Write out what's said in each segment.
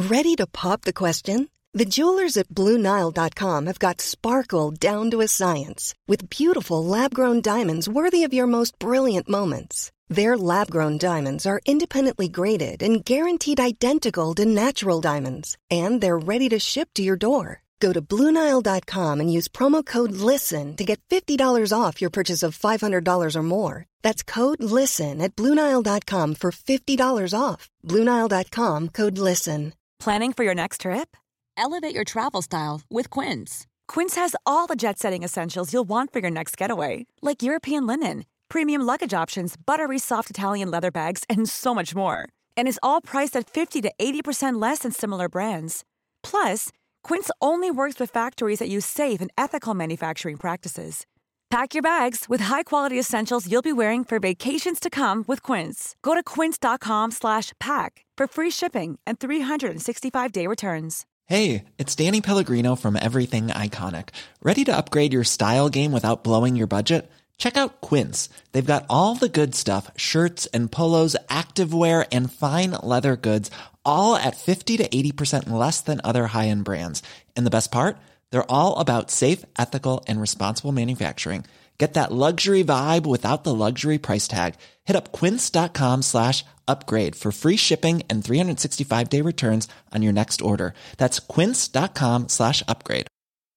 Ready to pop the question? The jewelers at BlueNile.com have got sparkle down to a science with beautiful lab-grown diamonds worthy of your most brilliant moments. Their lab-grown diamonds are independently graded and guaranteed identical to natural diamonds, and they're ready to ship to your door. Go to BlueNile.com and use promo code LISTEN to get $50 off your purchase of $500 or more. That's code LISTEN at BlueNile.com for $50 off. BlueNile.com, code LISTEN. Planning for your next trip? Elevate your travel style with Quince. Quince has all the jet-setting essentials you'll want for your next getaway, like European linen, premium luggage options, buttery soft Italian leather bags, and so much more. And is all priced at 50 to 80% less than similar brands. Plus, Quince only works with factories that use safe and ethical manufacturing practices. Pack your bags with high-quality essentials you'll be wearing for vacations to come with Quince. Go to quince.com/pack for free shipping and 365-day returns. Hey, it's Danny Pellegrino from Everything Iconic. Ready to upgrade your style game without blowing your budget? Check out Quince. They've got all the good stuff, shirts and polos, activewear, and fine leather goods, all at 50 to 80% less than other high-end brands. And the best part? They're all about safe, ethical, and responsible manufacturing. Get that luxury vibe without the luxury price tag. Hit up quince.com/upgrade for free shipping and 365-day returns on your next order. That's quince.com/upgrade.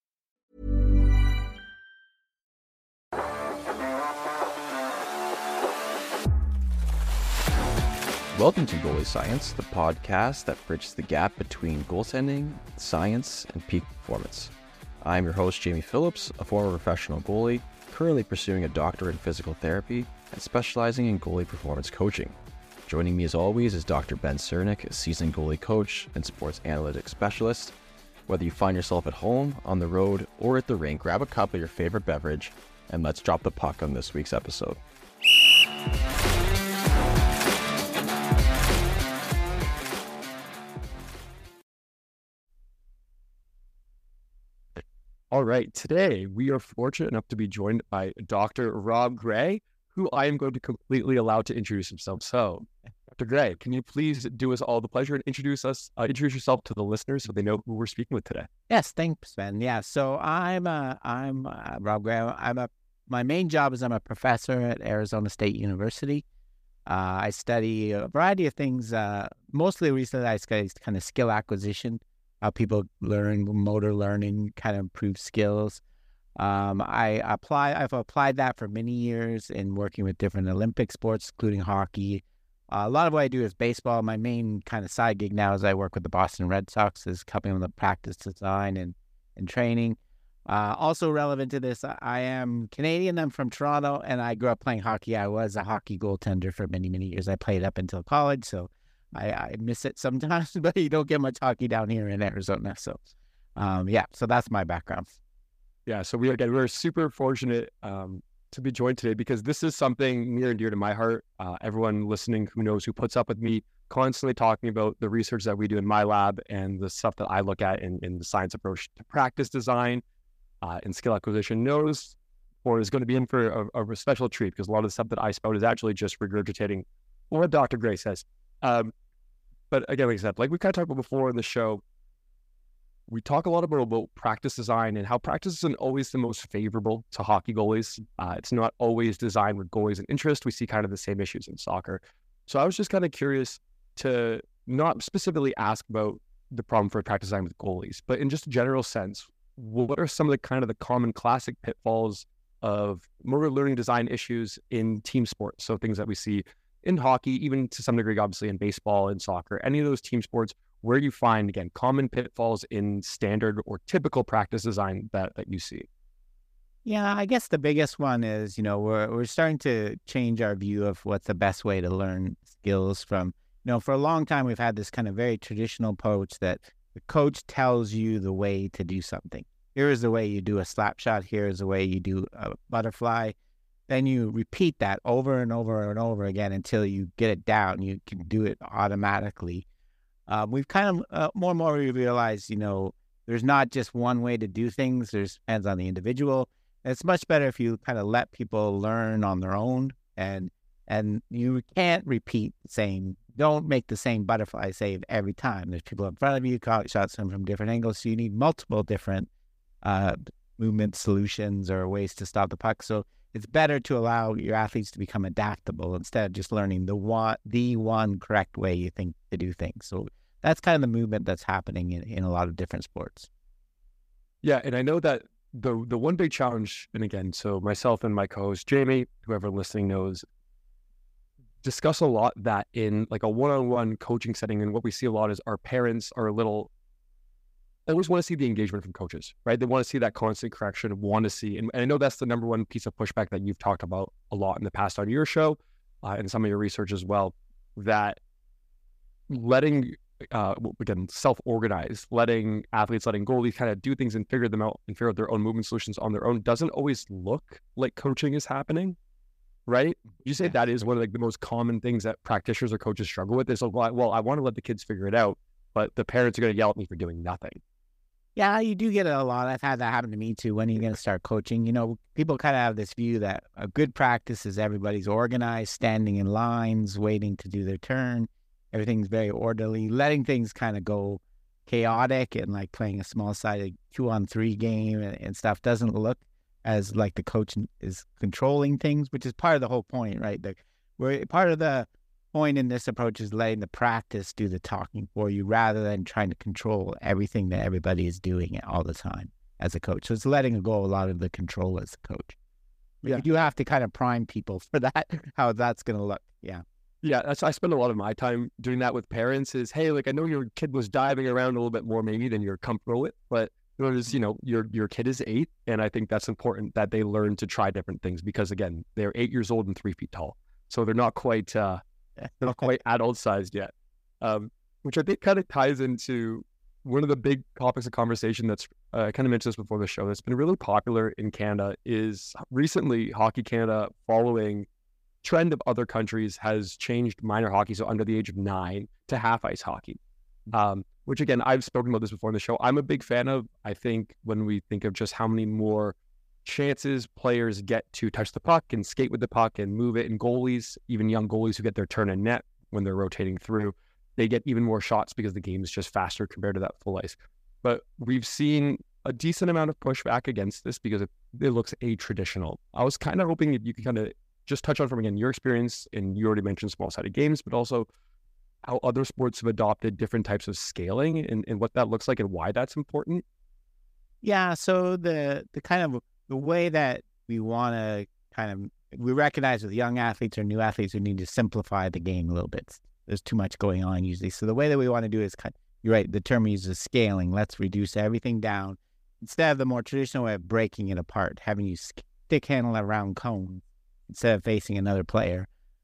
Welcome to Goalie Science, the podcast that bridges the gap between goaltending, science, and peak performance. I'm your host, Jamie Phillips, a former professional goalie, currently pursuing a doctorate in physical therapy and specializing in goalie performance coaching. Joining me as always is Dr. Ben Cernick, a seasoned goalie coach and sports analytics specialist. Whether you find yourself at home, on the road, or at the rink, grab a cup of your favorite beverage and let's drop the puck on this week's episode. All right, today we are fortunate enough to be joined by Dr. Rob Gray, who I am going to completely allow to introduce himself. So, Dr. Gray, can you please do us all the pleasure and introduce yourself to the listeners so they know who we're speaking with today? Yes, thanks, Ben. Yeah, so I'm Rob Gray. My main job is I'm a professor at Arizona State University. I study a variety of things. Mostly recently, I study kind of skill acquisition, how people learn, motor learning, kind of improve skills. I've applied that for many years in working with different Olympic sports, including hockey. A lot of what I do is baseball. My main kind of side gig now is I work with the Boston Red Sox, is helping them with practice design and training. Also relevant to this, I am Canadian. I'm from Toronto, and I grew up playing hockey. I was a hockey goaltender for many, many years. I played up until college, so I miss it sometimes, but you don't get much hockey down here in Arizona. So, so that's my background. Yeah, so we're super fortunate to be joined today because this is something near and dear to my heart. Everyone listening who knows, who puts up with me constantly talking about the research that we do in my lab and the stuff that I look at in the science approach to practice design and skill acquisition knows or is going to be in for a special treat, because a lot of the stuff that I spout is actually just regurgitating what Dr. Gray says. But again, like I said, like we kind of talked about before in the show, we talk a lot about practice design and how practice isn't always the most favorable to hockey goalies. It's not always designed with goalies in interest. We see kind of the same issues in soccer. So I was just kind of curious to not specifically ask about the problem for practice design with goalies, but in just a general sense, what are some of the kind of the common classic pitfalls of motor learning design issues in team sports? So things that we see in hockey, even to some degree, obviously in baseball and soccer, any of those team sports where you find, again, common pitfalls in standard or typical practice design that you see? Yeah, I guess the biggest one is, we're starting to change our view of what's the best way to learn skills from, for a long time, we've had this kind of very traditional approach that the coach tells you the way to do something. Here is the way you do a slap shot. Here is the way you do a butterfly. Then you repeat that over and over and over again until you get it down. You can do it automatically. We've kind of more and more realized, there's not just one way to do things. There's depends on the individual. It's much better if you kind of let people learn on their own, and you can't repeat the same don't make the same butterfly save every time. There's people in front of you, shots come from different angles, so you need multiple different movement solutions or ways to stop the puck. So it's better to allow your athletes to become adaptable instead of just learning the one correct way you think to do things. So that's kind of the movement that's happening in a lot of different sports. Yeah, and I know that the one big challenge, and again, so myself and my co-host Jamie, whoever listening knows, discuss a lot that in like a one-on-one coaching setting, and what we see a lot is our parents are they always want to see the engagement from coaches, right? They want to see that constant correction, want to see, and I know that's the number one piece of pushback that you've talked about a lot in the past on your show and some of your research as well, that letting, again, self-organize, letting athletes, letting goalies kind of do things and figure them out and figure out their own movement solutions on their own doesn't always look like coaching is happening, right? You say that is one of like the most common things that practitioners or coaches struggle with is like, well, I want to let the kids figure it out, but the parents are going to yell at me for doing nothing. Yeah, you do get it a lot. I've had that happen to me too. When are you going to start coaching? You know, people kind of have this view that a good practice is everybody's organized, standing in lines, waiting to do their turn. Everything's very orderly. Letting things kind of go chaotic and like playing a small-sided 2-on-3 game and stuff doesn't look as like the coach is controlling things, which is part of the whole point, right? Part of the point in this approach is letting the practice do the talking for you rather than trying to control everything that everybody is doing all the time as a coach. So it's letting go a lot of the control as a coach. Yeah. You do have to kind of prime people for that, how that's going to look. Yeah. Yeah, I spend a lot of my time doing that with parents is, hey, like I know your kid was diving around a little bit more maybe than you're comfortable with, but your kid is 8, and I think that's important that they learn to try different things because again, they're 8 years old and 3 feet tall, so they're not quite adult sized yet, which I think kind of ties into one of the big topics of conversation that's I kind of mentioned this before the show that's been really popular in Canada is recently Hockey Canada, following trend of other countries, has changed minor hockey, so under the age of 9, to half ice hockey, which again, I've spoken about this before in the show. I'm a big fan of. I think when we think of just how many more chances players get to touch the puck and skate with the puck and move it, and goalies, even young goalies who get their turn in net when they're rotating through, they get even more shots because the game is just faster compared to that full ice. But we've seen a decent amount of pushback against this because it looks a-traditional. I was kind of hoping that you could kind of just touch on from, again, your experience, and you already mentioned small-sided games, but also how other sports have adopted different types of scaling and what that looks like and why that's important. Yeah, so the kind of the way that we want to we recognize with young athletes or new athletes who need to simplify the game a little bit. There's too much going on usually. So the way that we want to do is you're right, the term uses scaling. Let's reduce everything down instead of the more traditional way of breaking it apart, having you stick handle around cone instead of facing another player.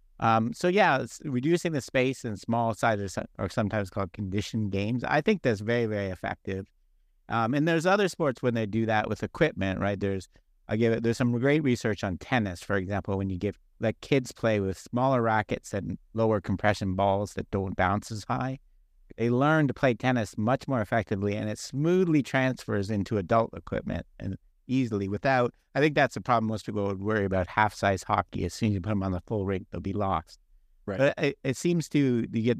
So yeah, it's reducing the space in small sizes or sometimes called conditioned games. I think that's very, very effective. And there's other sports when they do that with equipment, right? There's some great research on tennis, for example, when you let kids play with smaller rackets and lower compression balls that don't bounce as high. They learn to play tennis much more effectively, and it smoothly transfers into adult equipment and easily without. I think that's the problem. Most people would worry about half-size hockey. As soon as you put them on the full rink, they'll be lost. Right. But it seems to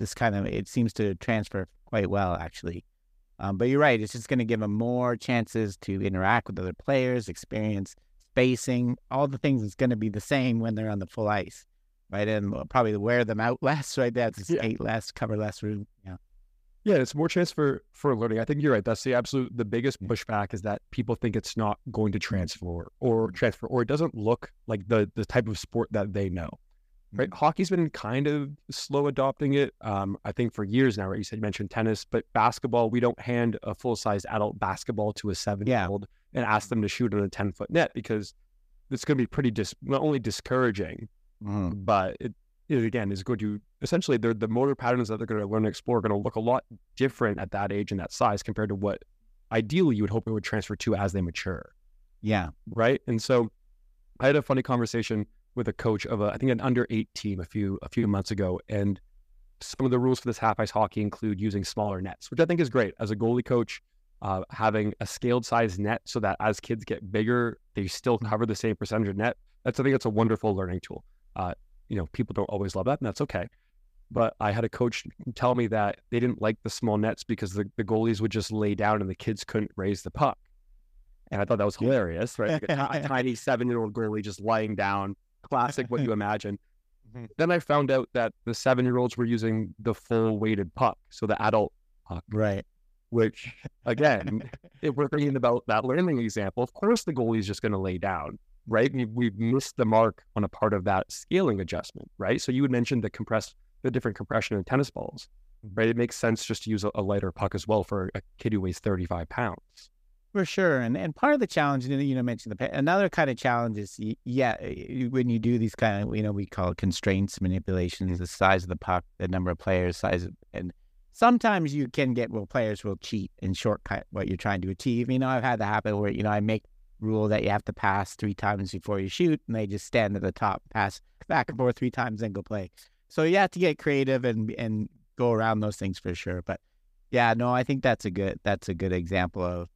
it seems to transfer quite well, actually. But you're right. It's just going to give them more chances to interact with other players, experience spacing, all the things that's going to be the same when they're on the full ice, right? And probably wear them out less, right? That's skate less, cover less room. Yeah. Yeah, it's more chance for learning. I think you're right. That's the biggest pushback is that people think it's not going to transfer or it doesn't look like the type of sport that they know. Right? Hockey's been kind of slow adopting it. I think for years now, right? You mentioned tennis, but basketball, we don't hand a full-size adult basketball to a 7-year-old and ask them to shoot on a 10-foot net because it's going to be pretty not only discouraging, but it again is going to essentially the motor patterns that they're going to learn and explore are going to look a lot different at that age and that size compared to what ideally you would hope it would transfer to as they mature. Yeah. Right. And so I had a funny conversation with a coach of I think an under 8 team a few months ago, and some of the rules for this half ice hockey include using smaller nets, which I think is great as a goalie coach. Having a scaled size net so that as kids get bigger, they still cover the same percentage of net. I think it's a wonderful learning tool. People don't always love that, and that's okay. but I had a coach tell me that they didn't like the small nets because the goalies would just lay down and the kids couldn't raise the puck. And I thought that was hilarious, right? Like a tiny 7-year-old goalie just lying down, classic what you imagine. Then I found out that the 7-year-olds were using the full weighted puck, so the adult puck. Right. Which, again, if we're thinking about that learning example, of course the goalie's just going to lay down, right? We've missed the mark on a part of that scaling adjustment, right? So you had mentioned the different compression in tennis balls, right? It makes sense just to use a lighter puck as well for a kid who weighs 35 pounds. For sure. And part of the challenge, mentioned another kind of challenge is, when you do these kind of, we call it constraints, manipulations, the size of the puck, the number of players, and sometimes you can get, players will cheat and shortcut what you're trying to achieve. I've had that happen where, I make rule that you have to pass 3 times before you shoot, and they just stand at the top, pass back and forth 3 times, then go play. So you have to get creative and go around those things for sure. But yeah, no, I think that's a good example of,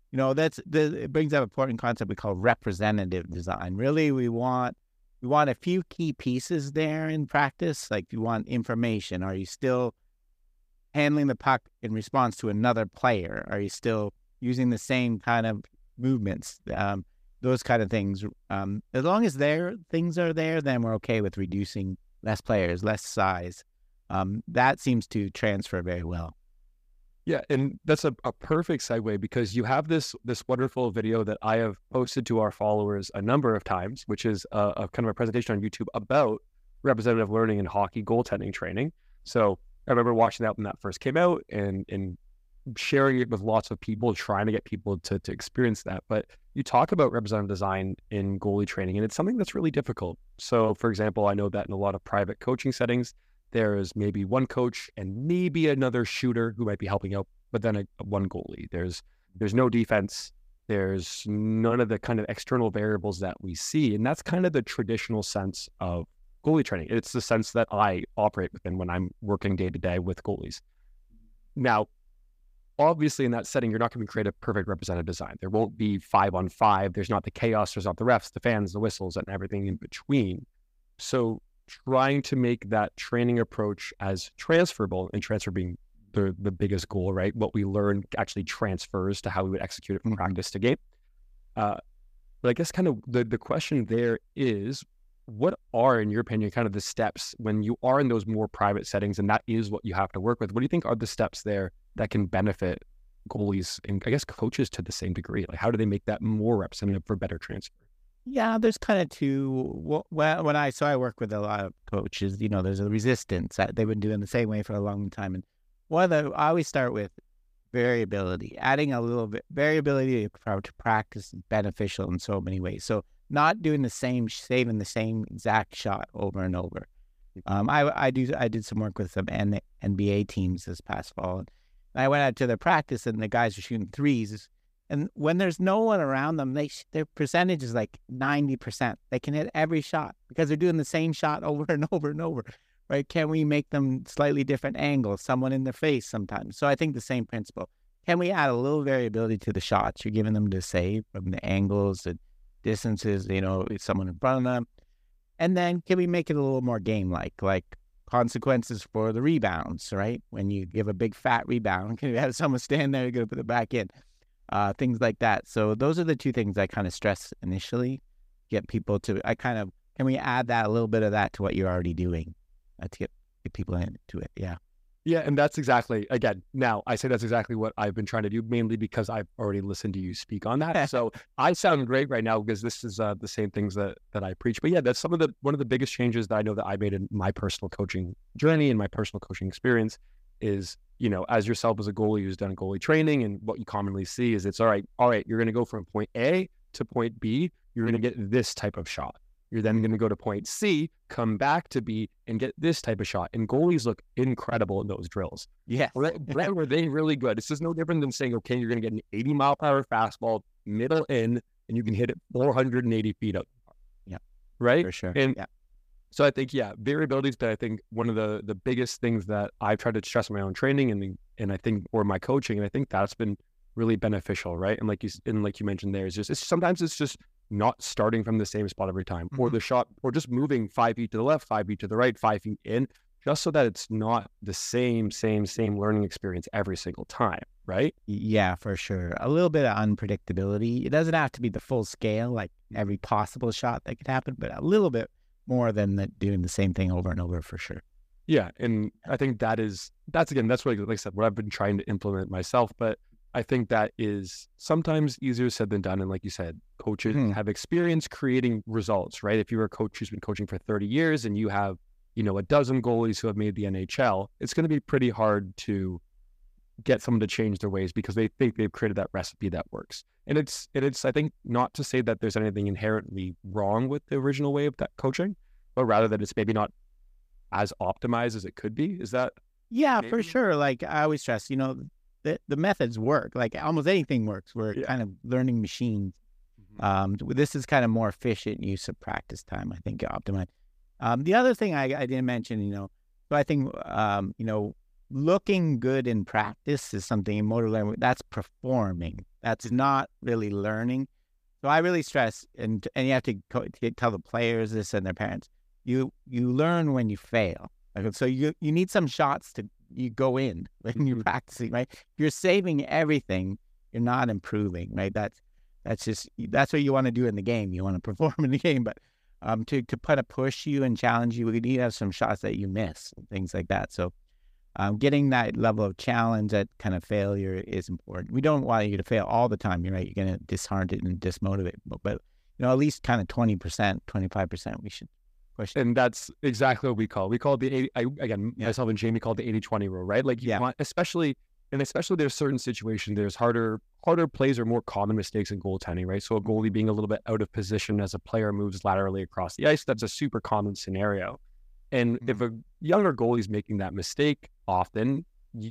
it brings up an important concept we call representative design. Really, we want a few key pieces there in practice. Like, you want information. Are you still handling the puck in response to another player? Are you still using the same kind of movements? Those kind of things. As long as things are there, then we're okay with reducing less players, less size. That seems to transfer very well. Yeah, and that's a perfect segue, because you have this wonderful video that I have posted to our followers a number of times, which is a kind of a presentation on YouTube about representative learning in hockey goaltending training. So I remember watching that when that first came out and sharing it with lots of people, trying to get people to experience that. But you talk about representative design in goalie training, and it's something that's really difficult. So, for example, I know that in a lot of private coaching settings, there's maybe one coach and maybe another shooter who might be helping out, but then one goalie. There's no defense. There's none of the kind of external variables that we see. And that's kind of the traditional sense of goalie training. It's the sense that I operate within when I'm working day to day with goalies. Now, obviously in that setting, you're not going to create a perfect representative design. There won't be 5-on-5. There's not the chaos. There's not the refs, the fans, the whistles, and everything in between. So trying to make that training approach as transferable, and transfer being the biggest goal, right? What we learn actually transfers to how we would execute it from practice to game. But I guess kind of the question there is, what are, in your opinion, kind of the steps when you are in those more private settings and that is what you have to work with? What do you think are the steps there that can benefit goalies and I guess coaches to the same degree? Like, how do they make that more representative for better transfer? Yeah, there's kind of two. When I work with a lot of coaches, there's a resistance. They've been doing the same way for a long time. And I always start with variability. Adding a little bit variability to practice is beneficial in so many ways. So not doing saving the same exact shot over and over. I did some work with some NBA teams this past fall. And I went out to their practice, and the guys were shooting threes. And when there's no one around them, their percentage is like 90%. They can hit every shot because they're doing the same shot over and over and over, right? Can we make them slightly different angles, someone in their face sometimes? So I think the same principle. Can we add a little variability to the shots you're giving them to save, from the angles, the distances, someone in front of them? And then can we make it a little more game-like, like consequences for the rebounds, right? When you give a big fat rebound, can you have someone stand there, you're going to put it back in? Things like that. So those are the two things I kind of stress initially. Get people to, can we add that, a little bit of that to what you're already doing to get people into it? Yeah. Yeah. And that's exactly, again, now I say that's exactly what I've been trying to do, mainly because I've already listened to you speak on that. So I sound great right now because this is the same things that I preach. But yeah, that's one of the biggest changes that I know that I made in my personal coaching journey and my personal coaching experience is, as yourself as a goalie who's done goalie training, and what you commonly see is it's all right, you're going to go from point A to point B. You're going to get this type of shot. You're then going to go to point C, come back to B, and get this type of shot. And goalies look incredible in those drills. Yeah. Were they really good? It's just no different than saying, okay, you're going to get an 80-mile-per-hour fastball, middle in, and you can hit it 480 feet up. Yeah. Right? For sure. And yeah. So I think, variability has been, I think, one of the biggest things that I've tried to stress in my own training and I think, or my coaching. And I think that's been really beneficial, right? And like you mentioned there, sometimes it's just not starting from the same spot every time, or the shot, or just moving 5 feet to the left, 5 feet to the right, 5 feet in, just so that it's not the same learning experience every single time, right? Yeah, for sure. A little bit of unpredictability. It doesn't have to be the full scale, like every possible shot that could happen, but a little bit more than doing the same thing over and over for sure. Yeah, and I think that's what, like I said, what I've been trying to implement myself. But I think that is sometimes easier said than done. And like you said, coaches have experience creating results, right? If you're a coach who's been coaching for 30 years and you have, a dozen goalies who have made the NHL, it's going to be pretty hard to get someone to change their ways because they think they've created that recipe that works. And it's I think, not to say that there's anything inherently wrong with the original way of that coaching, but rather that it's maybe not as optimized as it could be. Is that? Yeah, for sure. Like I always stress, the methods work. Like almost anything works. We're kind of learning machines. This is kind of more efficient use of practice time, I think, optimized. The other thing I didn't mention, so I think, looking good in practice is something in motor learning. That's performing. That's not really learning. So I really stress, and you have to tell the players this and their parents, you learn when you fail. So you need some shots you go in when you're practicing, right? If you're saving everything, you're not improving, right? That's what you want to do in the game. You want to perform in the game, but to put a push you and challenge you, we need to have some shots that you miss, things like that. So getting that level of challenge, that kind of failure is important. We don't want you to fail all the time. You're right. You're going to dishearten and dismotivate, but at least kind of 20%, 25%, we should push. And that's exactly what we call it the 80, myself and Jamie called the 80-20 rule, right? Like you want, especially there's certain situations, there's harder plays or more common mistakes in goaltending, right? So a goalie being a little bit out of position as a player moves laterally across the ice, that's a super common scenario. And if a younger goalie is making that mistake often, you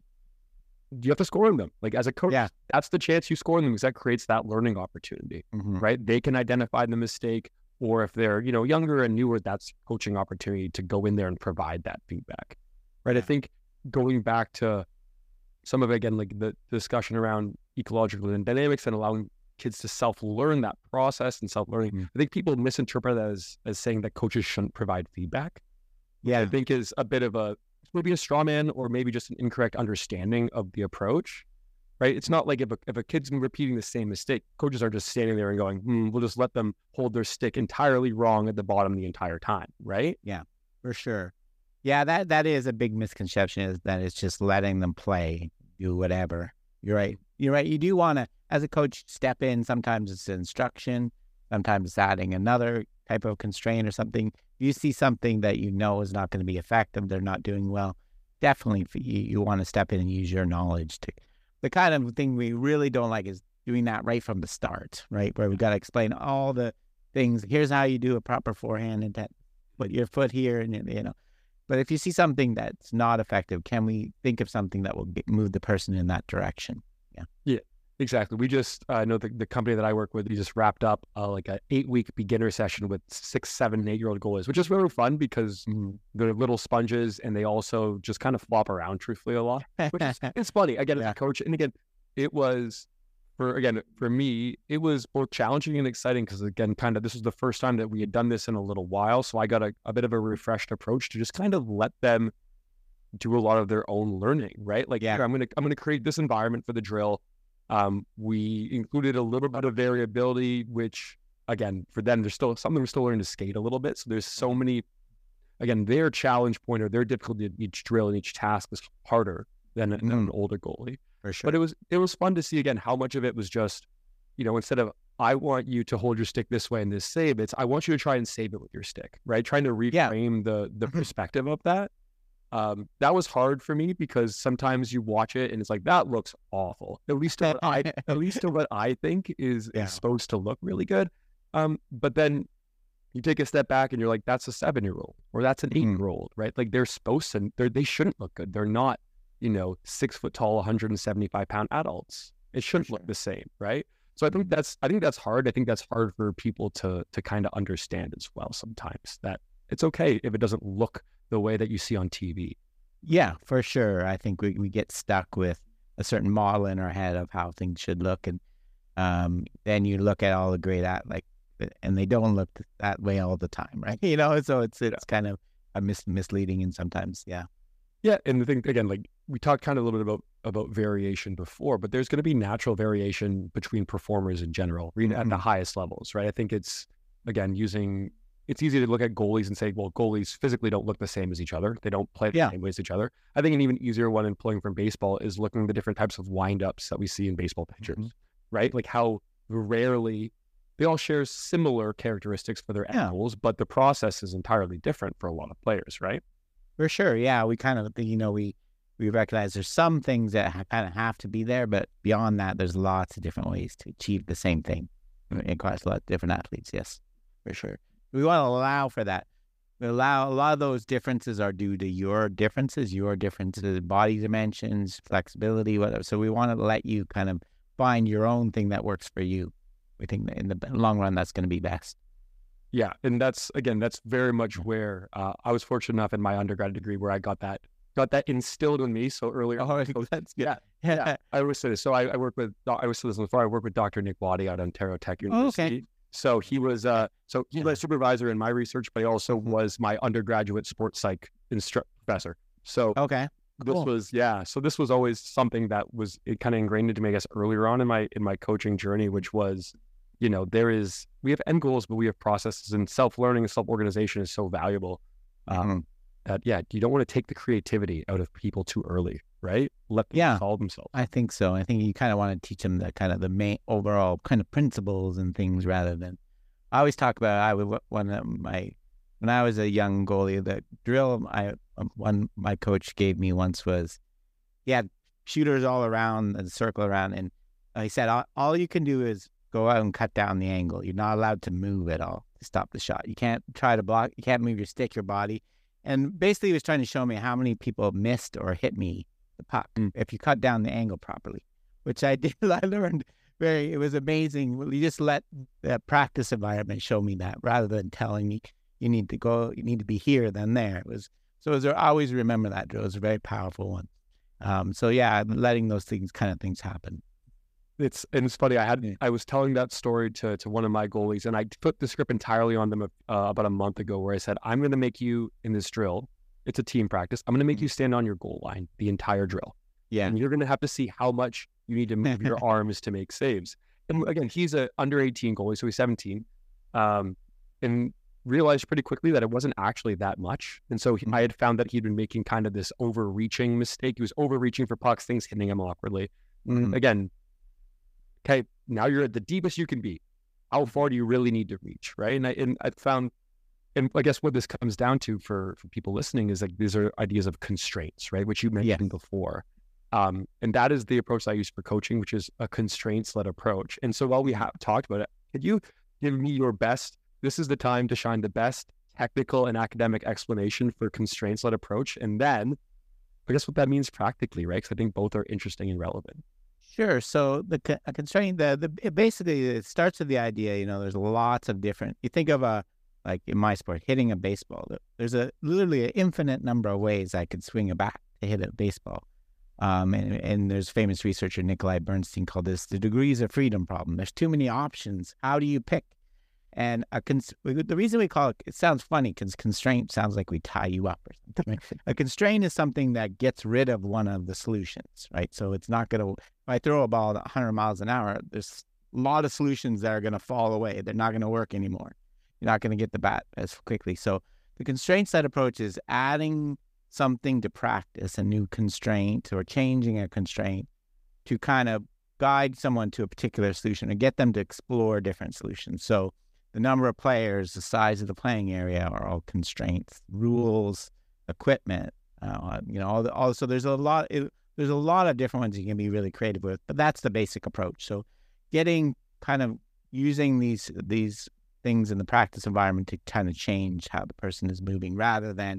have to score on them. Like as a coach, that's the chance you score on them, because that creates that learning opportunity, right? They can identify the mistake, or if they're, younger and newer, that's coaching opportunity to go in there and provide that feedback, right? I think going back to some of it, again, like the discussion around ecological and dynamics and allowing kids to self-learn that process and self-learning, I think people misinterpret that as saying that coaches shouldn't provide feedback. Yeah, I think is a bit of maybe a straw man, or maybe just an incorrect understanding of the approach, right? It's not like if a kid's repeating the same mistake, coaches are just standing there and going, we'll just let them hold their stick entirely wrong at the bottom the entire time, right? Yeah, for sure. Yeah, that is a big misconception, is that it's just letting them play, do whatever. You're right. You do want to, as a coach, step in. Sometimes it's instruction. Sometimes it's adding another type of constraint or something. You see something that is not going to be effective, they're not doing well, definitely you want to step in and use your knowledge to. The kind of thing we really don't like is doing that right from the start, right? Where we've got to explain all the things. Here's how you do a proper forehand, and that put your foot here, and But if you see something that's not effective, can we think of something that will move the person in that direction? Yeah, exactly. We just know the company that I work with, we just wrapped up like an 8-week beginner session with 6, 7, 8-year-old goalies, which is really fun because they're little sponges and they also just kind of flop around truthfully a lot, which is it's funny. Again, as a coach, and again, it was for me, it was both challenging and exciting because, again, kind of this was the first time that we had done this in a little while. So I got a bit of a refreshed approach to just kind of let them do a lot of their own learning, right? Like, here, I'm gonna create this environment for the drill. We included a little bit of variability, which, again, for them, there's still something we're still learning to skate a little bit. So there's so many, again, their challenge point or their difficulty of each drill and each task was harder than an older goalie. For sure. But it was fun to see, again, how much of it was just, instead of, I want you to hold your stick this way and this save, it's, I want you to try and save it with your stick, right? Trying to reframe the perspective of that. That was hard for me because sometimes you watch it and it's like, that looks awful. At least to what I think is supposed to look really good. But then you take a step back and you're like, that's a 7-year-old or that's an 8-year-old, right? Like they shouldn't look good. They're not, 6 foot tall, 175-pound adults. It shouldn't look the same, right? So I think that's hard. I think that's hard for people to kind of understand as well sometimes, that it's okay if it doesn't look the way that you see on TV. Yeah, for sure. I think we get stuck with a certain model in our head of how things should look, and then you look at all the great and they don't look that way all the time, right? So it's kind of misleading and sometimes, yeah. Yeah, and the thing again, like we talked kind of a little bit about variation before, but there's going to be natural variation between performers in general, at the highest levels, right? I think it's again it's easy to look at goalies and say, well, goalies physically don't look the same as each other. They don't play the same way as each other. I think an even easier one in pulling from baseball is looking at the different types of windups that we see in baseball pitchers, right? Like how rarely they all share similar characteristics for their angles, but the process is entirely different for a lot of players, right? For sure, yeah. We kind of, we recognize there's some things that kind of have to be there, but beyond that, there's lots of different ways to achieve the same thing across a lot of different athletes. Yes, for sure. We want to allow for that. We allow a lot of those differences are due to your differences, body dimensions, flexibility, whatever. So we want to let you kind of find your own thing that works for you. We think that in the long run, that's going to be best. Yeah, and that's very much where I was fortunate enough in my undergrad degree where I got that instilled in me so earlier. Oh, that's good. Yeah. I always say this. So I work with Dr. Nick Waddy at Ontario Tech University. Okay. So he was a supervisor in my research, but he also was my undergraduate sports psych professor. So this was always something that was kind of ingrained into me, I guess, earlier on in my coaching journey, which was, we have end goals, but we have processes, and self-learning and self-organization is so valuable. That you don't want to take the creativity out of people too early, right? Let them solve themselves. I think so. I think you kind of want to teach them the kind of the main overall kind of principles and things rather than. I always talk about when I was a young goalie, the drill my coach gave me once was, he had shooters all around and circle around, and he said all you can do is go out and cut down the angle. You're not allowed to move at all to stop the shot. You can't try to block. You can't move your stick, your body. And basically he was trying to show me how many people missed or hit me the puck if you cut down the angle properly, which I did. I learned it was amazing. You just let the practice environment show me that rather than telling me you need to be here than there. I always remember that drill. It was a very powerful one. Letting those things happen. It's funny. I was telling that story to one of my goalies, and I flipped the script entirely on them about a month ago, where I said, I'm going to make you in this drill. It's a team practice. I'm going to make you stand on your goal line the entire drill. Yeah. And you're going to have to see how much you need to move your arms to make saves. And again, he's a under 18 goalie, so he's 17, and realized pretty quickly that it wasn't actually that much. And so I had found that he'd been making kind of this overreaching mistake. He was overreaching for pucks, things hitting him awkwardly. Again, okay, now you're at the deepest you can be. How far do you really need to reach, right? And I found, and I guess what this comes down to for people listening is like these are ideas of constraints, right? Which you mentioned before. And that is the approach I use for coaching, which is a constraints-led approach. And so while we have talked about it, could you give me your best, this is the time to shine the best technical and academic explanation for constraints-led approach? And then I guess what that means practically, right? Because I think both are interesting and relevant. Sure. So the constraint, it starts with the idea, there's lots of different, you think of like in my sport, hitting a baseball. There's literally an infinite number of ways I could swing a bat to hit a baseball. And there's famous researcher Nikolai Bernstein called this the degrees of freedom problem. There's too many options. How do you pick? And the reason we call it sounds funny because constraint sounds like we tie you up or something. Right? A constraint is something that gets rid of one of the solutions, right? So it's not going to, if I throw a ball at 100 miles an hour, there's a lot of solutions that are going to fall away. They're not going to work anymore. You're not going to get the bat as quickly. So the constraint-led approach is adding something to practice, a new constraint or changing a constraint to kind of guide someone to a particular solution or get them to explore different solutions. So the number of players, the size of the playing area are all constraints, rules, equipment, so there's a lot of different ones you can be really creative with, but that's the basic approach. So getting kind of using these things in the practice environment to kind of change how the person is moving rather than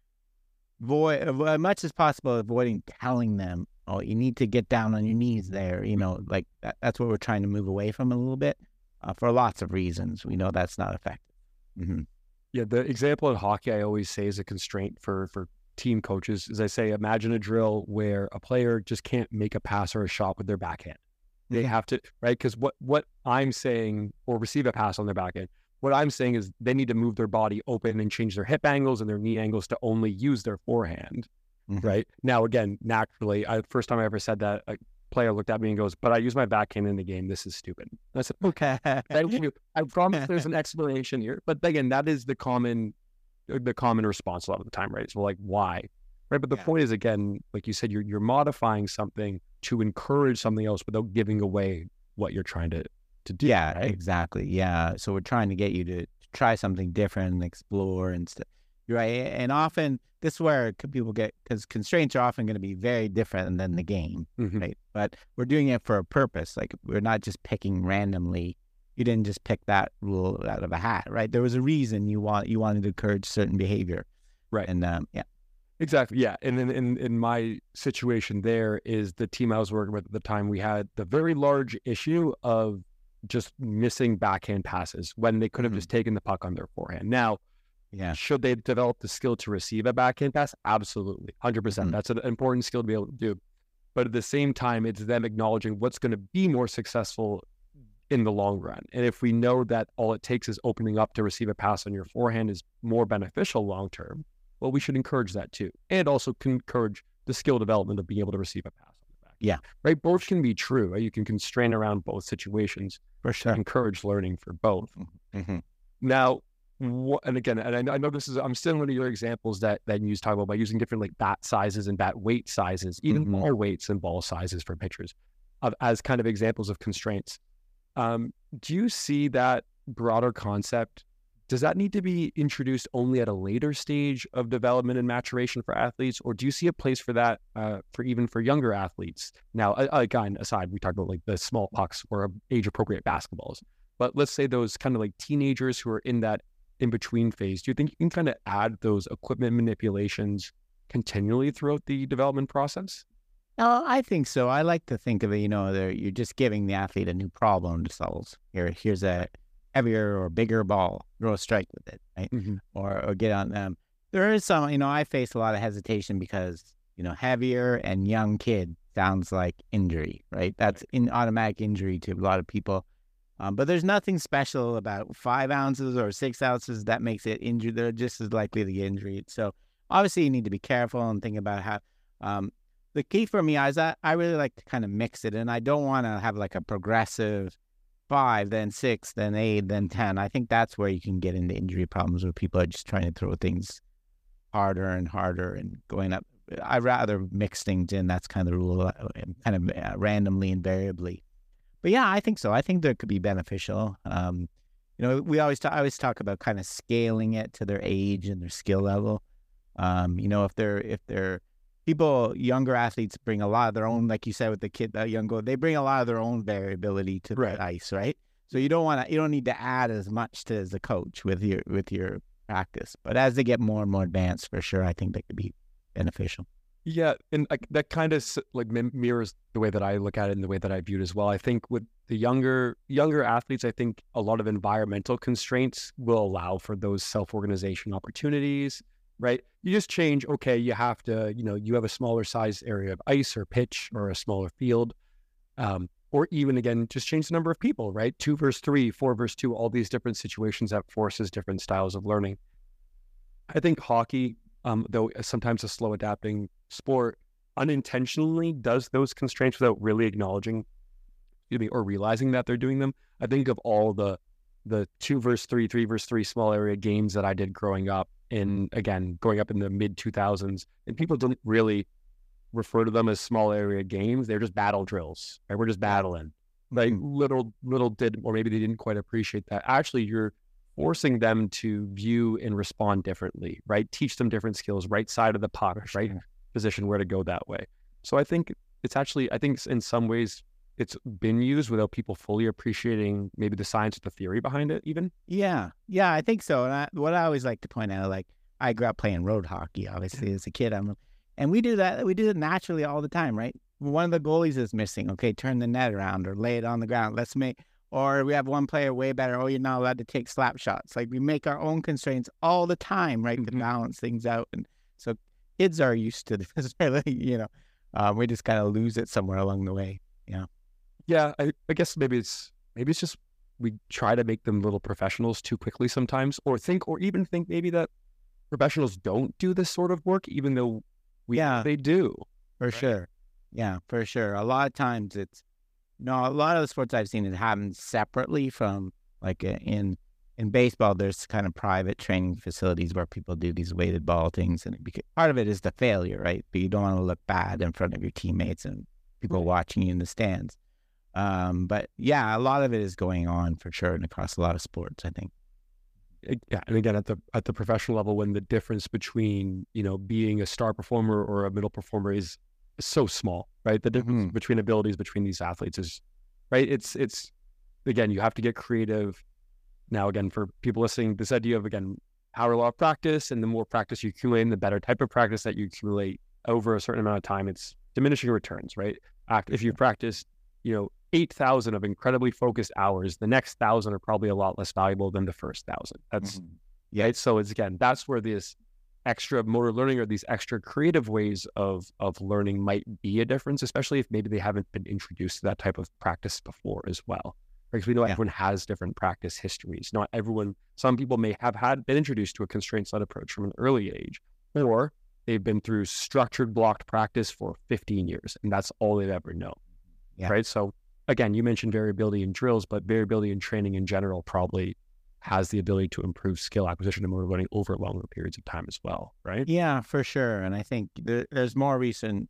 as much as possible avoiding telling them, oh, you need to get down on your knees there, like that's what we're trying to move away from a little bit. For lots of reasons. We know that's not effective. Mm-hmm. Yeah, the example in hockey I always say is a constraint for team coaches is I say, imagine a drill where a player just can't make a pass or a shot with their backhand. They have to, right? Because what I'm saying, or receive a pass on their backhand, What I'm saying is they need to move their body open and change their hip angles and their knee angles to only use their forehand, right? Now, again, naturally, first time I ever said that, a player looked at me and goes, but I use my backhand in the game. This is stupid. I said, okay, thank you. I promise there's an explanation here. But again, that is the common response a lot of the time, right? So like, why? Right. But the point is, again, like you said, you're modifying something to encourage something else without giving away what you're trying to do. Yeah, right? exactly. Yeah. So we're trying to get you to try something different and explore and stuff. You're right. And often this is where people get, because constraints are often going to be very different than the game, right? But we're doing it for a purpose. Like we're not just picking randomly. You didn't just pick that rule out of a hat, right? There was a reason you wanted to encourage certain behavior. Right. And yeah. Exactly. Yeah. And then in my situation there is the team I was working with at the time, we had the very large issue of just missing backhand passes when they could have just taken the puck on their forehand. Now, should they develop the skill to receive a backhand pass? Absolutely. 100%. That's an important skill to be able to do. But at the same time, it's them acknowledging what's going to be more successful in the long run. And if we know that all it takes is opening up to receive a pass on your forehand is more beneficial long-term, well, we should encourage that too. And also encourage the skill development of being able to receive a pass on the back. Yeah. Right? Both can be true. Right? You can constrain around both situations. For sure. Encourage learning for both. Now, and again, and I know this is, I'm still one of your examples that you talk about by using different like bat sizes and bat weight sizes, even ball weights and ball sizes for pitchers as kind of examples of constraints. Do you see that broader concept? Does that need to be introduced only at a later stage of development and maturation for athletes, or do you see a place for that for younger athletes? Now, again, aside, we talked about like the small pucks or age-appropriate basketballs, but let's say those kind of like teenagers who are in that in-between phase. Do you think you can kind of add those equipment manipulations continually throughout the development process? No, I think so. I like to think of it, you're just giving the athlete a new problem to solve. Here's a heavier or bigger ball, throw a strike with it, right? Or get on them. There is some, I face a lot of hesitation because, heavier and young kid sounds like injury, right? That's automatic injury to a lot of people. But there's nothing special about 5 ounces or 6 ounces that makes it injury. They're just as likely to get injured. So obviously you need to be careful and think about how, the key for me is that I really like to kind of mix it, and I don't want to have like a progressive 5, then 6, then 8, then 10. I think that's where you can get into injury problems where people are just trying to throw things harder and harder and going up. I'd rather mix things in. That's kind of the rule, kind of randomly and variably. But yeah, I think so. I think that could be beneficial. We always talk about kind of scaling it to their age and their skill level. If they're people, younger athletes bring a lot of their own, like you said with the kid, they bring a lot of their own variability to the ice, right? So you don't need to add as much to as a coach with your practice. But as they get more and more advanced, for sure, I think that could be beneficial. Yeah, and that kind of like mirrors the way that I look at it and the way that I view it as well. I think with the younger athletes, I think a lot of environmental constraints will allow for those self-organization opportunities, right? You just change, okay, you have to, you have a smaller size area of ice or pitch or a smaller field, or even, again, just change the number of people, right? 2 versus 3, 4 versus 2, all these different situations that forces different styles of learning. I think hockey, though sometimes a slow adapting sport, unintentionally does those constraints without really acknowledging, or realizing that they're doing them. I think of all the 2 versus 3, 3 versus 3 small area games that I did growing up in the mid 2000s, and people didn't really refer to them as small area games. They're just battle drills, right? We're just battling. Like little did, or maybe they didn't quite appreciate that. Actually, you're forcing them to view and respond differently, right? Teach them different skills, right side of the puck, right position, where to go that way. So I think in some ways it's been used without people fully appreciating maybe the science or the theory behind it even. Yeah, I think so. And what I always like to point out, like I grew up playing road hockey, obviously, as a kid. And we do that. We do it naturally all the time, right? One of the goalies is missing. Okay, turn the net around or lay it on the ground. Or we have one player way better. Oh, you're not allowed to take slap shots. Like we make our own constraints all the time, right? To balance things out. And so kids are used to this, we just kind of lose it somewhere along the way. Yeah. Yeah. I guess maybe it's just we try to make them little professionals too quickly sometimes, or even think maybe that professionals don't do this sort of work, even though they do. For sure. Yeah, for sure. A lot of times a lot of the sports I've seen, it happens separately from like in baseball, there's kind of private training facilities where people do these weighted ball things. And part of it is the failure, right? But you don't want to look bad in front of your teammates and people watching you in the stands. But yeah, a lot of it is going on for sure and across a lot of sports, I think. Yeah, and again, at the professional level, when the difference between, being a star performer or a middle performer is so small, right? The difference between abilities between these athletes is, right? It's again, you have to get creative. Now, again, for people listening, this idea of, again, power law of practice, and the more practice you accumulate, and the better type of practice that you accumulate over a certain amount of time, it's diminishing returns, right? If you practice, 8,000 of incredibly focused hours, the next 1,000 are probably a lot less valuable than the first 1,000. That's right. So it's, again, that's where this extra motor learning or these extra creative ways of learning might be a difference, especially if maybe they haven't been introduced to that type of practice before as well. Because we know everyone has different practice histories. Not everyone, some people may have been introduced to a constraints-led approach from an early age, or they've been through structured blocked practice for 15 years, and that's all they've ever known, right? So again, you mentioned variability in drills, but variability in training in general probably has the ability to improve skill acquisition and motor learning over longer periods of time as well, right? Yeah, for sure. And I think there's more research.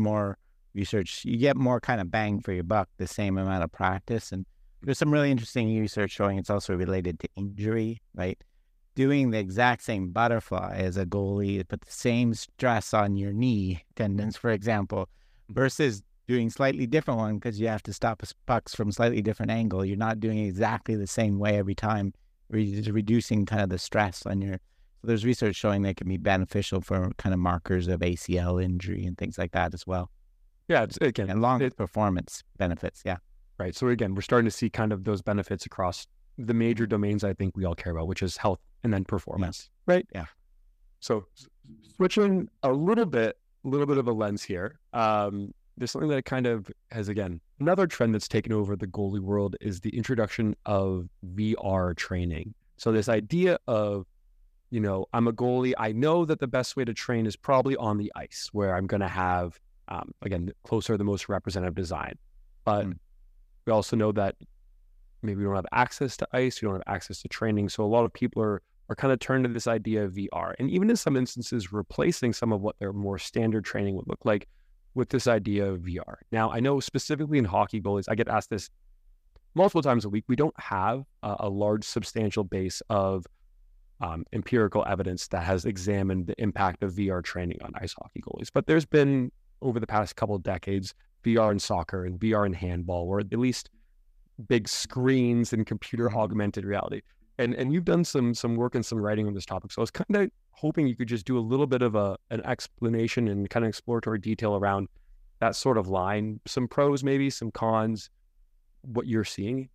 You get more kind of bang for your buck, the same amount of practice. And there's some really interesting research showing it's also related to injury, right? Doing the exact same butterfly as a goalie, put the same stress on your knee tendons, for example, versus doing slightly different one because you have to stop pucks from slightly different angle. You're not doing it exactly the same way every time. You're reducing kind of the stress on your. So there's research showing that can be beneficial for kind of markers of ACL injury and things like that as well. Yeah, it's, again, and long performance benefits. Yeah. Right. So again, we're starting to see kind of those benefits across the major domains I think we all care about, which is health and then performance. Yeah. Right. Yeah. So switching a little bit of a lens here. There's something that kind of has, again, another trend that's taken over the goalie world is the introduction of VR training. So this idea of, I'm a goalie. I know that the best way to train is probably on the ice, where I'm going to have, again, closer to the most representative design. But we also know that maybe we don't have access to ice, we don't have access to training. So a lot of people are kind of turned to this idea of VR. And even in some instances, replacing some of what their more standard training would look like with this idea of VR. Now, I know specifically in hockey goalies, I get asked this multiple times a week. We don't have a large, substantial base of empirical evidence that has examined the impact of VR training on ice hockey goalies. But there's been, over the past couple of decades, VR in soccer and VR in handball, or at least big screens and computer augmented reality. And you've done some work and some writing on this topic. So I was kind of hoping you could just do a little bit of an explanation and kind of exploratory detail around that sort of line, some pros, maybe some cons, what you're seeing.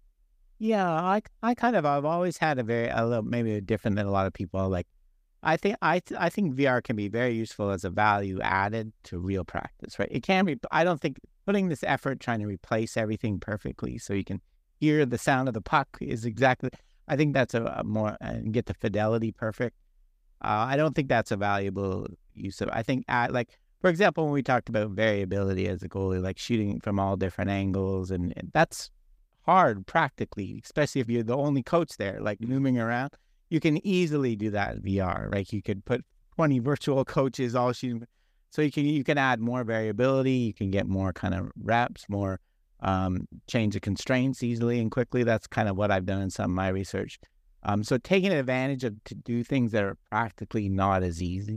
Yeah, I've always had a little maybe different than a lot of people. Like, I think VR can be very useful as a value added to real practice, right? It can be. I don't think putting this effort trying to replace everything perfectly so you can hear the sound of the puck is exactly. I think that's a more and get the fidelity perfect. I don't think that's a valuable use of. I think for example, when we talked about variability as a goalie, like shooting from all different angles, and that's hard practically, especially if you're the only coach there, like moving around. You can easily do that in VR, right? You could put 20 virtual coaches all shooting. So you can add more variability. You can get more kind of reps, more change the constraints easily and quickly. That's kind of what I've done in some of my research. So taking advantage of to do things that are practically not as easy,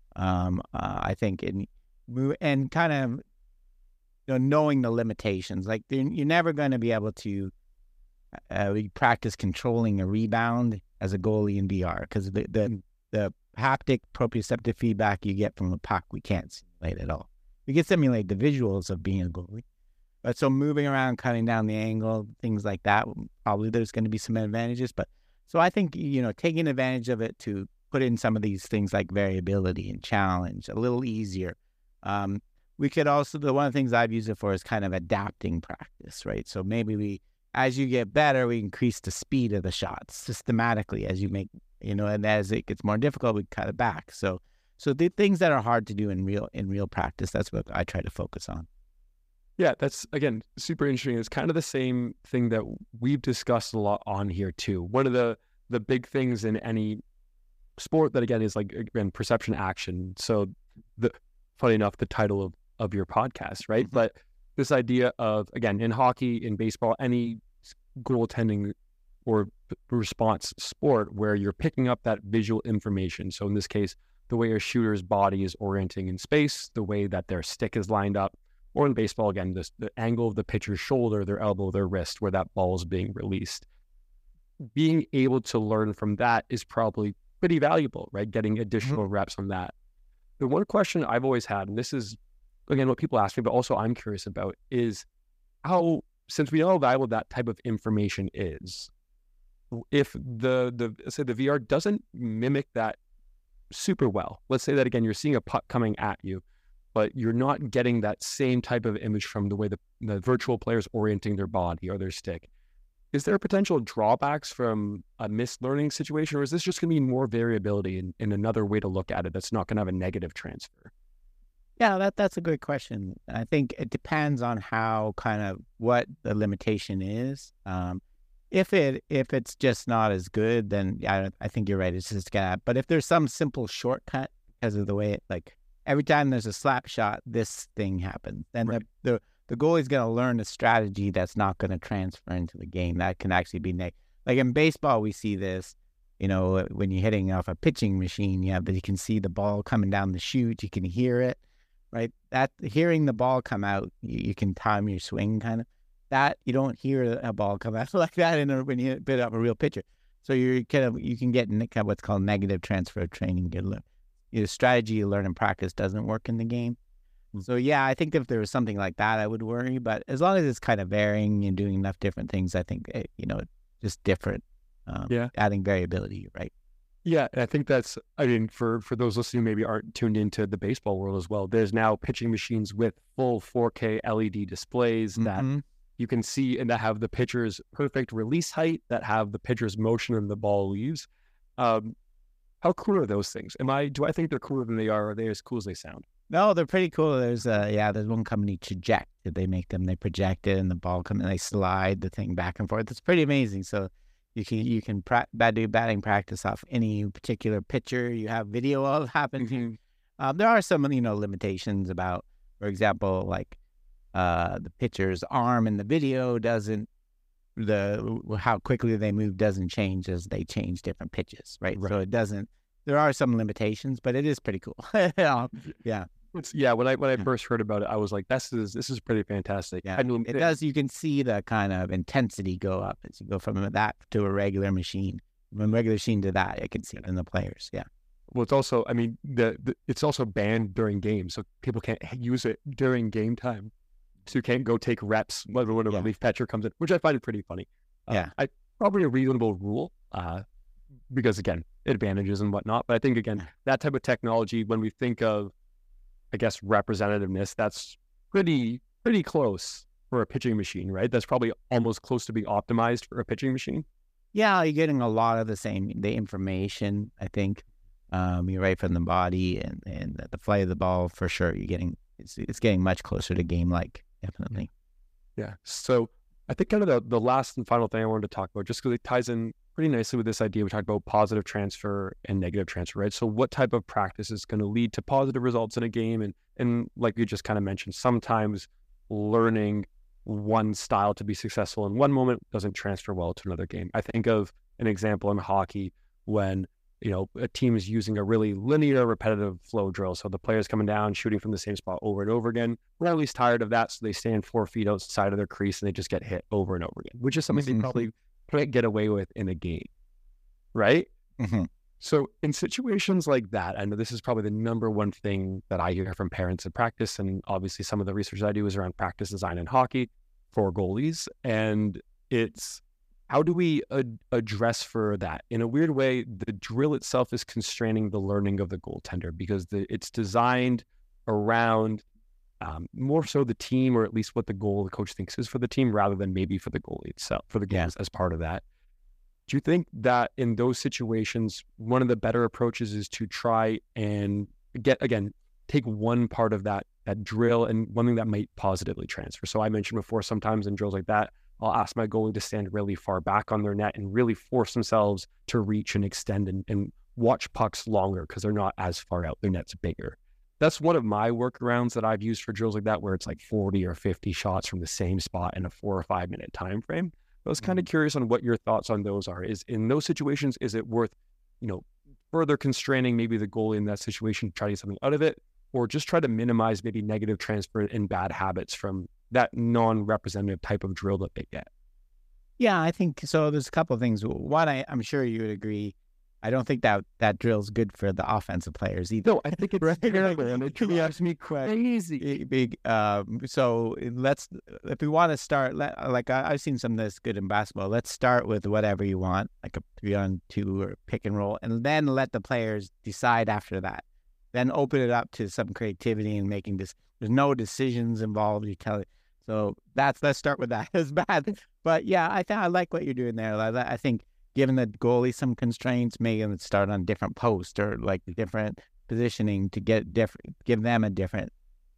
I think, and kind of knowing the limitations. Like you're never going to be able to practice controlling a rebound as a goalie in VR because the haptic proprioceptive feedback you get from the puck we can't simulate at all. We can simulate the visuals of being a goalie, but so moving around, cutting down the angle, things like that, probably there's going to be some advantages. But so I think taking advantage of it to put in some of these things like variability and challenge a little easier. We could also one of the things I've used it for is kind of adapting practice, right? So maybe we as you get better, we increase the speed of the shots systematically as you make, and as it gets more difficult, we cut it back. So the things that are hard to do in real practice, that's what I try to focus on. Yeah, that's, again, super interesting. It's kind of the same thing that we've discussed a lot on here too. One of the big things in any sport that, again, is like, again, perception action. So funny enough, the title of your podcast, right? Mm-hmm. But this idea of, again, in hockey, in baseball, any goaltending or response sport where you're picking up that visual information. So in this case, the way a shooter's body is orienting in space, the way that their stick is lined up, or in baseball, again, the angle of the pitcher's shoulder, their elbow, their wrist, where that ball is being released. Being able to learn from that is probably pretty valuable, right? Getting additional reps on that. The one question I've always had, and this is, again, what people ask me, but also I'm curious about, is how, since we know how valuable that type of information is, if say the VR doesn't mimic that super well, let's say that, again, you're seeing a puck coming at you, but you're not getting that same type of image from the way the virtual player is orienting their body or their stick. Is there potential drawbacks from a missed learning situation, or is this just going to be more variability in another way to look at it that's not going to have a negative transfer? Yeah, that's a good question. I think it depends on how what the limitation is. If it's just not as good, then I think you're right. It's just but if there's some simple shortcut because of the way it, like, every time there's a slap shot, this thing happens. Then right. the goalie's going to learn a strategy that's not going to transfer into the game. That can actually be like in baseball, we see this, when you're hitting off a pitching machine, but you can see the ball coming down the chute. You can hear it, right? That hearing the ball come out, you can time your swing kind of. That you don't hear a ball come out like that when you bit up a real pitcher. So you can get what's called negative transfer training. Your strategy you learn in practice doesn't work in the game. So yeah, I think if there was something like that, I would worry. But as long as it's kind of varying and doing enough different things, I think just different, adding variability, right? Yeah, and I think that's, for those listening who maybe aren't tuned into the baseball world as well, there's now pitching machines with full 4K LED displays that you can see and that have the pitcher's perfect release height, that have the pitcher's motion and the ball leaves. How cool are those things? Do I think they're cooler than they are? Are they as cool as they sound? No, they're pretty cool. There's one company, Traject, that they make them. They project it and the ball comes and they slide the thing back and forth. It's pretty amazing. So you can do batting practice off any particular pitcher you have video of happening. There are some limitations about, for example, like the pitcher's arm in the video doesn't. How quickly they move doesn't change as they change different pitches, right? So it doesn't. There are some limitations, but it is pretty cool. Yeah. When I first heard about it, I was like, this is pretty fantastic. Yeah, it does. You can see the kind of intensity go up as you go from that to a regular machine. From a regular machine to that, I can see it in the players. Yeah. Well, it's also, it's also banned during games, so people can't use it during game time. So you can't go take reps when a relief pitcher comes in, which I find pretty funny. Probably a reasonable rule, because, again, advantages and whatnot. But I think, again, that type of technology, when we think of, I guess, representativeness, that's pretty close for a pitching machine, right? That's probably almost close to being optimized for a pitching machine. Yeah, you're getting a lot of the information, I think. You're right from the body and the flight of the ball, for sure. It's getting much closer to game-like. Definitely. Yeah. So I think kind of the last and final thing I wanted to talk about, just because it ties in pretty nicely with this idea, we talked about positive transfer and negative transfer, right? So what type of practice is going to lead to positive results in a game? And like you just kind of mentioned, sometimes learning one style to be successful in one moment doesn't transfer well to another game. I think of an example in hockey when a team is using a really linear, repetitive flow drill. So the player's coming down, shooting from the same spot over and over again. We're at least tired of that, so they stand 4 feet outside of their crease and they just get hit over and over again, which is something they probably can't get away with in a game, right? So in situations like that, I know this is probably the number one thing that I hear from parents in practice, and obviously some of the research I do is around practice design in hockey for goalies, and it's how do we address for that? In a weird way, the drill itself is constraining the learning of the goaltender because it's designed around more so the team, or at least what the goal the coach thinks is for the team, rather than maybe for the goalie itself, for the goals as part of that. Do you think that in those situations, one of the better approaches is to try and take one part of that drill and one thing that might positively transfer? So I mentioned before, sometimes in drills like that, I'll ask my goalie to stand really far back on their net and really force themselves to reach and extend and watch pucks longer because they're not as far out. Their net's bigger. That's one of my workarounds that I've used for drills like that, where it's like 40 or 50 shots from the same spot in a 4 or 5 minute time frame. I was kind of curious on what your thoughts on those are. Is in those situations, is it worth, further constraining maybe the goalie in that situation, try to get something out of it, or just try to minimize maybe negative transfer and bad habits from that non-representative type of drill that they get? Yeah, I think so. There's a couple of things. One, I'm sure you would agree, I don't think that drill's good for the offensive players either. No, I think it's terrible, and it drives me crazy. Big. So if we want to start, I've seen some of this good in basketball. Let's start with whatever you want, like a 3-on-2 or pick and roll, and then let the players decide after that. Then open it up to some creativity and making this. There's no decisions involved. You tell it. So let's start with that. It's bad, but yeah, I like what you're doing there. I think, giving the goalie some constraints, making it start on different posts or like different positioning to give them a different,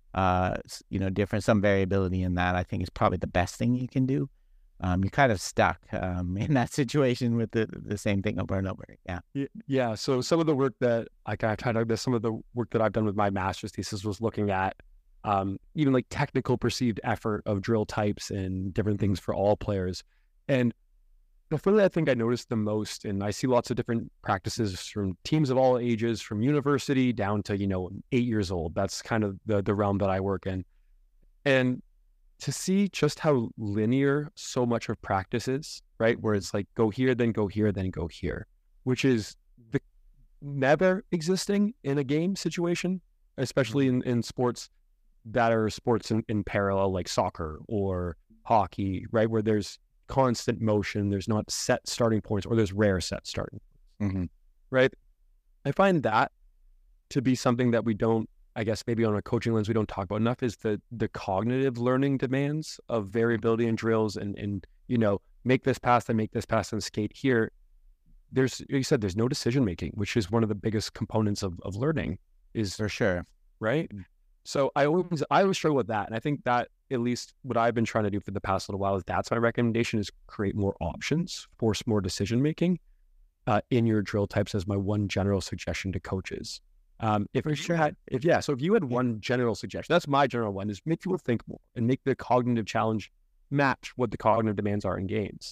some variability in that, I think is probably the best thing you can do. You're kind of stuck in that situation with the same thing over and over. Yeah. Yeah. So some of the work that I kind of tried to, some of the work that I've done with my master's thesis was looking at even like technical perceived effort of drill types and different things for all players. And the thing that I think I noticed the most, and I see lots of different practices from teams of all ages, from university down to, 8 years old. That's kind of the realm that I work in. And to see just how linear so much of practice is, right? Where it's like, go here, then go here, then go here, which is never existing in a game situation, especially in sports that are sports in parallel, like soccer or hockey, right? Where there's constant motion, there's not set starting points, or there's rare set starting points, right? I find that to be something that we don't, I guess maybe on a coaching lens, we don't talk about enough, is the cognitive learning demands of variability in drills and make this pass, then make this pass and skate here. There's no decision making, which is one of the biggest components of learning, is for sure, right? So I always struggle with that. And I think that at least what I've been trying to do for the past little while is that's my recommendation, is create more options, force more decision-making in your drill types as my one general suggestion to coaches. If you had one general suggestion, that's my general one, is make people think more and make the cognitive challenge match what the cognitive demands are in games.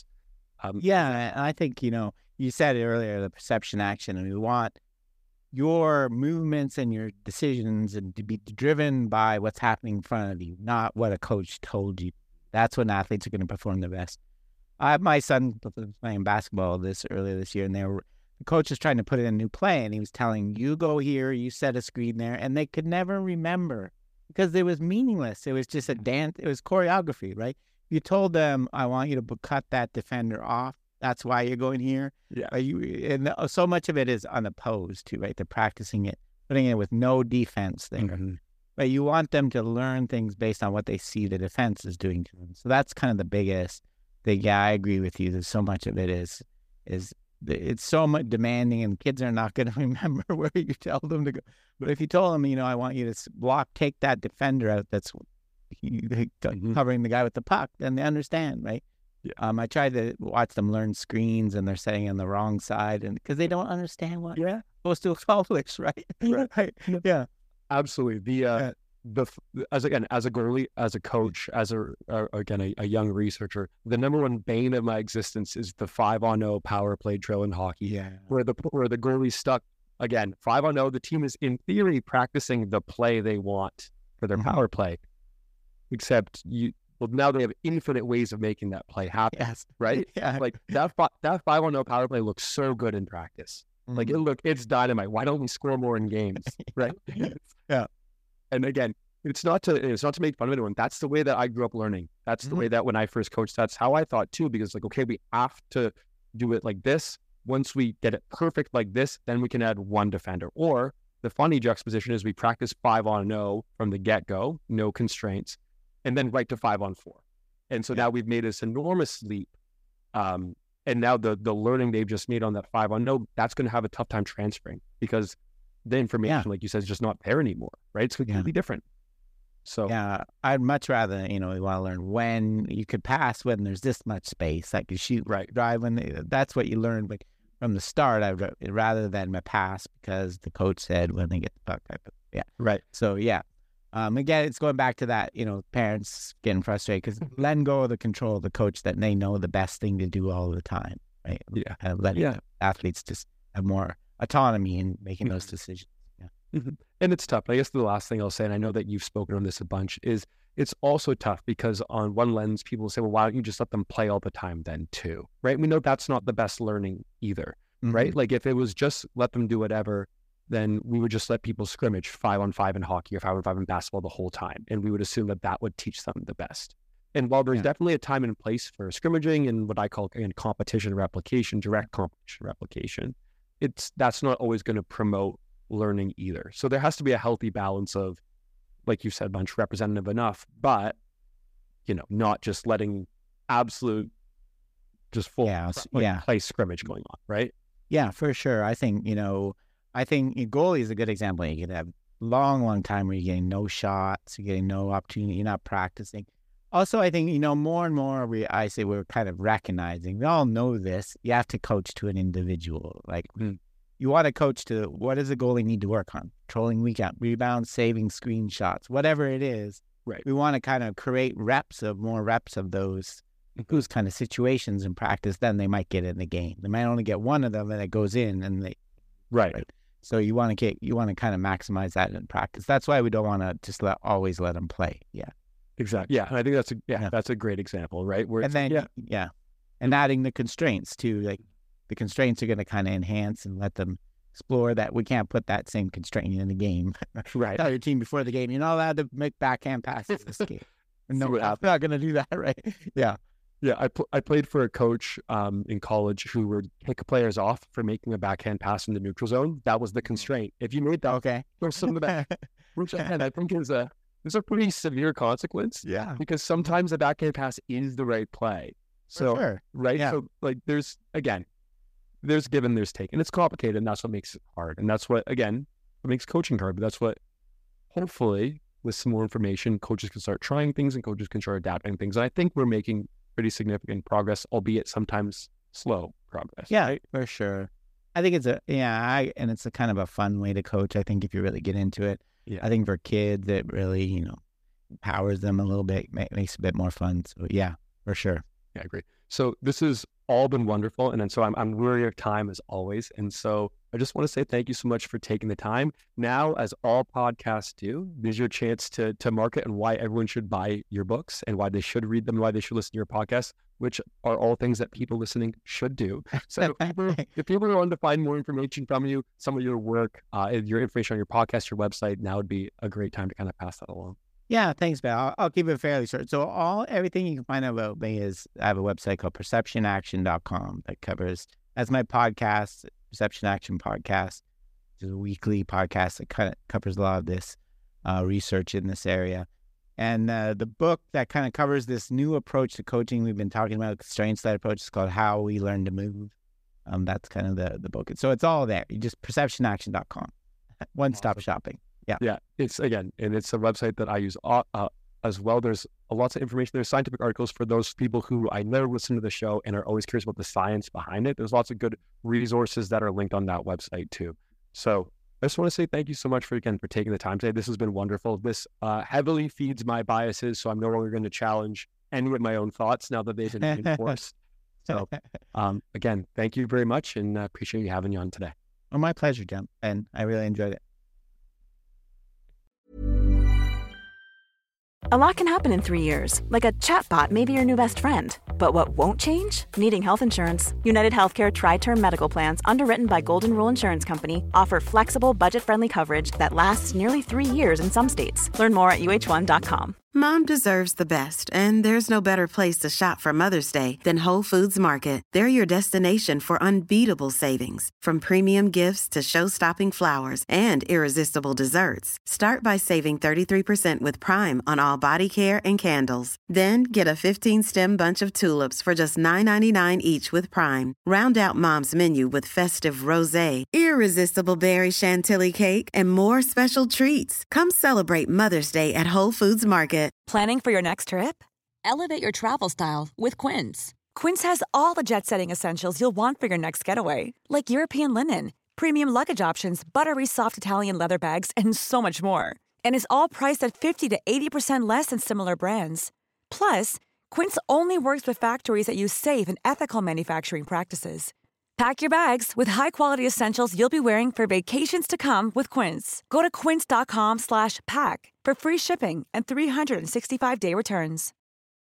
I think, you said it earlier, the perception action, and we want your movements and your decisions and to be driven by what's happening in front of you, not what a coach told you. That's when athletes are going to perform the best. My son was playing basketball earlier this year, and the coach was trying to put in a new play, and he was telling, you go here, you set a screen there, and they could never remember because it was meaningless. It was just a dance. It was choreography, right? You told them, I want you to cut that defender off. That's why you're going here. Yeah. And so much of it is unopposed too, right? They're practicing it, putting it with no defense there. Mm-hmm. But you want them to learn things based on what they see the defense is doing to them. So that's kind of the biggest thing. Yeah, I agree with you. There's so much of it is it's so much demanding, and kids are not going to remember where you tell them to go. But if you told them, I want you to take that defender out that's covering the guy with the puck, then they understand, right? Yeah. I tried to watch them learn screens, and they're setting on the wrong side, and because they don't understand what they're supposed to accomplish, right? Right. Yeah, absolutely. As a goalie, as a coach, as a young researcher, the number one bane of my existence is the 5-on-0 power play drill in hockey. Yeah, where the goalie's stuck. Again, 5-on-0, the team is in theory practicing the play they want for their power play, except now they have infinite ways of making that play happen. Yes. Right? Yeah. Like that 5-on-0 power play looks so good in practice. Mm-hmm. Like it's dynamite. Why don't we score more in games? Right? Yeah. And again, it's not to make fun of anyone. That's the way that I grew up learning. That's the way that when I first coached, that's how I thought too, because okay, we have to do it like this. Once we get it perfect like this, then we can add one defender. Or the funny juxtaposition is we practice 5-on-0 from the get-go, no constraints, and then right to 5-on-4. And so now we've made this enormous leap. And now the learning they've just made on that 5-on-0, that's going to have a tough time transferring because the information, like you said, is just not there anymore, right? It's completely different. So yeah, I'd much rather, you want to learn when you could pass when there's this much space, like you shoot, drive when that's what you learn. But from the start, rather than a pass because the coach said when they get the puck. Right. So again, it's going back to that, parents getting frustrated because letting go of the control of the coach that they know the best thing to do all the time, right? Yeah. And letting athletes just have more autonomy in making those decisions. And it's tough. I guess the last thing I'll say, and I know that you've spoken on this a bunch, is it's also tough because on one lens, people say, well, why don't you just let them play all the time then too, right? We know that's not the best learning either, right? Like if it was just let them do whatever, then we would just let people scrimmage 5-on-5 in hockey or 5-on-5 in basketball the whole time. And we would assume that that would teach them the best. And while there's definitely a time and place for scrimmaging and what I call competition replication, direct competition replication, that's not always going to promote learning either. So there has to be a healthy balance of, like you said, Bunch, representative enough, but not just letting absolute just full play scrimmage going on, right? Yeah, for sure. I think goalie is a good example. You can have long time where you're getting no shots, you're getting no opportunity, you're not practicing. Also, I think more and more we're kind of recognizing, we all know this, you have to coach to an individual. Like you want to coach to what does a goalie need to work on? Controlling rebounds, saving screenshots, whatever it is. Right. We want to kind of create more reps of those kind of situations in practice. Then they might get in the game. They might only get one of them, and it goes in, and they right. So you want to kind of maximize that in practice. That's why we don't want to just always let them play. Yeah. Exactly. Yeah, and I think that's a great example, right? Where and then and adding the constraints too, like. The constraints are going to kind of enhance and let them explore that. We can't put that same constraint in the game. Right. Tell your team before the game, you're not allowed to make backhand passes this game. No, I'm not going to do that, right? Yeah. Yeah, I played for a coach in college who would kick players off for making a backhand pass in the neutral zone. That was the constraint. If you made that, there's some of that, which I think is a pretty severe consequence. Yeah. Because sometimes the backhand pass is the right play. So, right? Yeah. So, there's give and there's take, and it's complicated, and that's what makes it hard. And that's what makes coaching hard. But that's what, hopefully, with some more information, coaches can start trying things and coaches can start adapting things. And I think we're making pretty significant progress, albeit sometimes slow progress. Yeah, right? For sure. I think it's it's a kind of a fun way to coach. I think if you really get into it, I think for kids, it really, empowers them a little bit, makes it a bit more fun. So yeah, for sure. Yeah, I agree. So this has all been wonderful. And then so I'm weary of time as always. And so I just want to say thank you so much for taking the time. Now, as all podcasts do, there's your chance to market and why everyone should buy your books and why they should read them, why they should listen to your podcast, which are all things that people listening should do. So if people want to find more information from you, some of your work, your information on your podcast, your website, now would be a great time to kind of pass that along. Yeah, thanks, Ben. I'll keep it fairly short. So everything you can find about me is I have a website called perceptionaction.com that covers, as my podcast, Perception Action Podcast, which is a weekly podcast that kind of covers a lot of this research in this area. And the book that kind of covers this new approach to coaching we've been talking about, constraints-led approach, is called How We Learn to Move. That's kind of the book. So it's all there. You just perceptionaction.com. One-stop shopping. Yeah. It's a website that I use as well. There's lots of information. There's scientific articles for those people who I know listen to the show and are always curious about the science behind it. There's lots of good resources that are linked on that website too. So I just want to say thank you so much for taking the time today. This has been wonderful. This heavily feeds my biases, so I'm no longer going to challenge any of my own thoughts now that they've been reinforced. So again, thank you very much, and appreciate you having me on today. Oh, my pleasure, Jim. And I really enjoyed it. A lot can happen in 3 years, like a chatbot may be your new best friend. But what won't change? Needing health insurance. United Healthcare Tri-Term Medical Plans, underwritten by Golden Rule Insurance Company, offer flexible, budget-friendly coverage that lasts nearly 3 years in some states. Learn more at uh1.com. Mom deserves the best, and there's no better place to shop for Mother's Day than Whole Foods Market. They're your destination for unbeatable savings, from premium gifts to show-stopping flowers and irresistible desserts. Start by saving 33% with Prime on all body care and candles. Then get a 15-stem bunch of tulips for just $9.99 each with Prime. Round out Mom's menu with festive rosé, irresistible berry chantilly cake, and more special treats. Come celebrate Mother's Day at Whole Foods Market. Planning for your next trip? Elevate your travel style with Quince. Quince has all the jet-setting essentials you'll want for your next getaway, like European linen, premium luggage options, buttery soft Italian leather bags, and so much more. And is all priced at 50 to 80% less than similar brands. Plus, Quince only works with factories that use safe and ethical manufacturing practices. Pack your bags with high-quality essentials you'll be wearing for vacations to come with Quince. Go to quince.com/pack for free shipping and 365-day returns.